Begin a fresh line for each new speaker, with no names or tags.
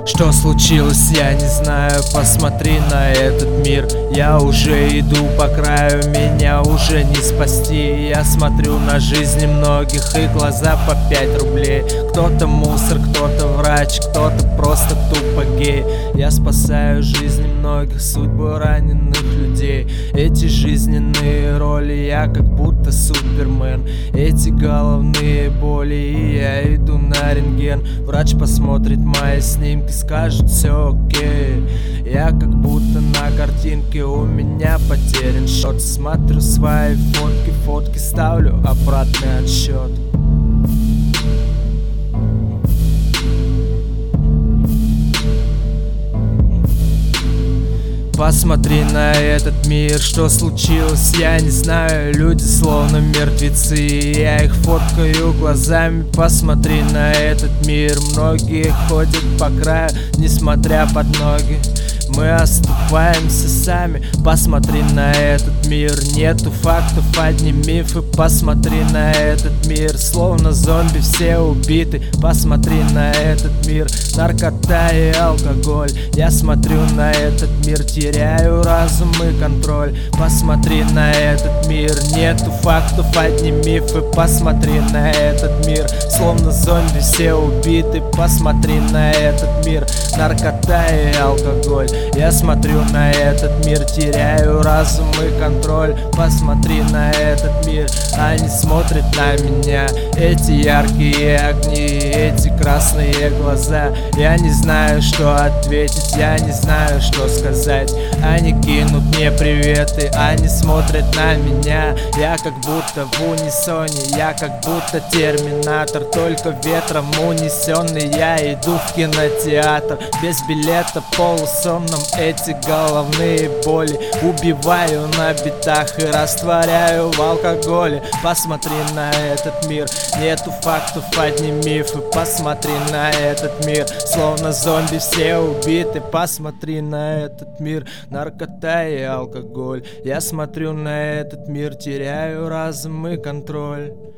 Что случилось, я не знаю, посмотри на этот мир. Я уже иду по краю, меня уже не спасти. Я смотрю на жизни многих, и глаза по 5 рублей. Кто-то мусор, кто-то врач, кто-то просто тупо гей. Я спасаю жизни многих, судьбу раненых людей. Эти жизненные роли, я как будто супермен. Эти головные боли, и я иду на рентген. Врач посмотрит мои снимки, скажет все окей. Я как будто на картинке, у меня потерян счет. Смотрю свои фотки, ставлю обратный отсчет. Посмотри на этот мир, что случилось, я не знаю. Люди словно мертвецы, я их фоткаю глазами. Посмотри на этот мир, многие ходят по краю, несмотря под ноги. Мы оступаемся сами. Посмотри на этот мир, нету фактов, одни мифы. Посмотри на этот мир, словно зомби все убиты. Посмотри на этот мир, наркота и алкоголь. Я смотрю на этот мир, теряю разум и контроль. Посмотри на этот мир, нету фактов, одни мифы. Посмотри на этот мир, словно зомби все убиты. Посмотри на этот мир, наркота и алкоголь. Я смотрю на этот мир, теряю разум и контроль. Посмотри на этот мир, они смотрят на меня. Эти яркие огни, эти красные глаза. Я не знаю, что ответить, я не знаю, что сказать. Они кинут мне приветы, они смотрят на меня. Я как будто в унисоне, я как будто терминатор, только ветром унесенный. Я иду в кинотеатр, без билета, полусонном. Эти головные боли убиваю на битах и растворяю в алкоголе. Посмотри на этот мир, нету фактов, одни мифы. Посмотри на этот мир, словно зомби все убиты. Посмотри на этот мир, наркота и алкоголь. Я смотрю на этот мир, теряю разум и контроль.